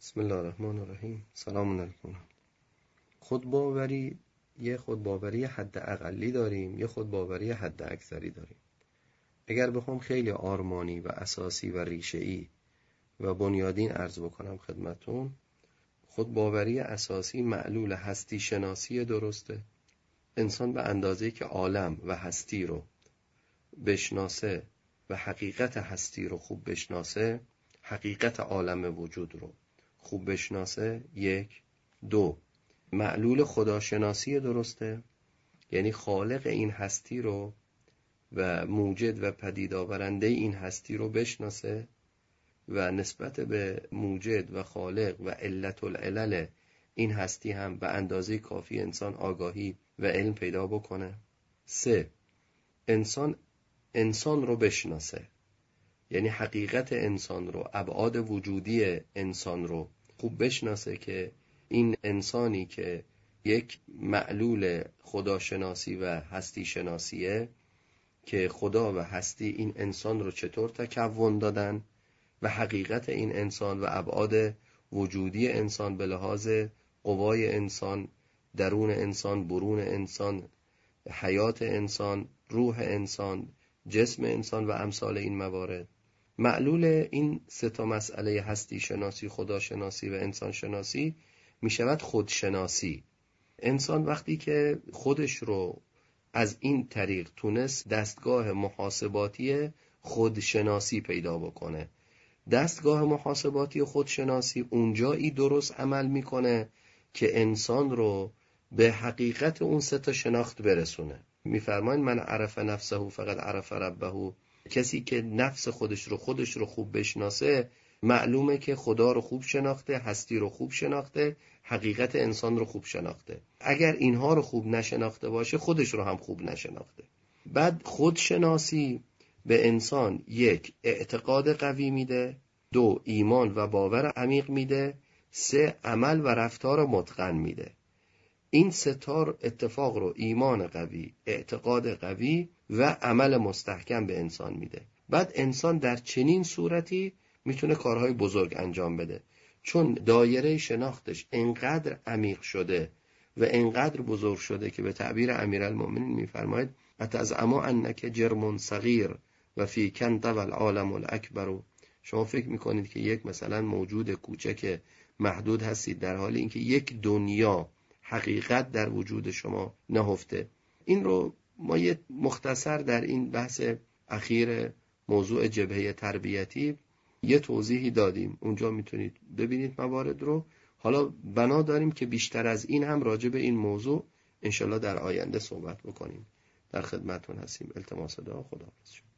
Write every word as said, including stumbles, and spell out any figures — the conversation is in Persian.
بسم الله الرحمن الرحیم. سلام علیکم. خودباوری یه خودباوری حد اقلی داریم، یه خودباوری حد اکثری داریم. اگر بخوام خیلی آرمانی و اساسی و ریشه‌ای و بنیادین عرض بکنم خدمتون، خودباوری اساسی معلول هستی شناسی درسته. انسان به اندازه‌ای که عالم و هستی رو بشناسه و حقیقت هستی رو خوب بشناسه، حقیقت عالم وجود رو خوب بشناسه. یک. دو، معلول خداشناسی درسته، یعنی خالق این هستی رو و موجد و پدید آورنده این هستی رو بشناسه و نسبت به موجد و خالق و علت العلل این هستی هم به اندازه کافی انسان آگاهی و علم پیدا بکنه. سه، انسان انسان رو بشناسه، یعنی حقیقت انسان رو، ابعاد وجودی انسان رو خوب بشناسه که این انسانی که یک معلول خداشناسی و هستی شناسیه که خدا و هستی این انسان رو چطور تکون دادن و حقیقت این انسان و ابعاد وجودی انسان به لحاظ قوای انسان، درون انسان، برون انسان، حیات انسان، روح انسان، جسم انسان و امثال این موارد. معلول این سه تا مسئله هستی شناسی، خداشناسی و انسان شناسی می شود خودشناسی. انسان وقتی که خودش رو از این طریق تونست دستگاه محاسباتی خودشناسی پیدا بکنه، دستگاه محاسباتی خودشناسی اونجایی درست عمل میکنه که انسان رو به حقیقت اون سه تا شناخت برسونه. میفرمایند من عرف نفسه فقط عرف ربه. کسی که نفس خودش رو خودش رو خوب بشناسه، معلومه که خدا رو خوب شناخته، هستی رو خوب شناخته، حقیقت انسان رو خوب شناخته. اگر اینها رو خوب نشناخته باشه، خودش رو هم خوب نشناخته. بعد خودشناسی به انسان یک، اعتقاد قوی میده، دو، ایمان و باور عمیق میده، سه، عمل و رفتار متقن میده. این ستار اتفاق رو ایمان قوی، اعتقاد قوی و عمل مستحکم به انسان میده. بعد انسان در چنین صورتی میتونه کارهای بزرگ انجام بده، چون دایره شناختش انقدر عمیق شده و انقدر بزرگ شده که به تعبیر امیرالمومنین میفرماید اتزعم انک جرم صغیر و فی کن طوى العالم الاکبر. شما فکر میکنید که یک مثلا موجود کوچک محدود هستید، در حالی اینکه یک دنیا حقیقت در وجود شما نهفته. این رو ما یه مختصر در این بحث اخیر موضوع جبهه تربیتی یه توضیحی دادیم، اونجا میتونید ببینید موارد رو. حالا بنا داریم که بیشتر از این هم راجع به این موضوع انشالله در آینده صحبت بکنیم. در خدمتتون هستیم. التماس دعا. خداحافظ.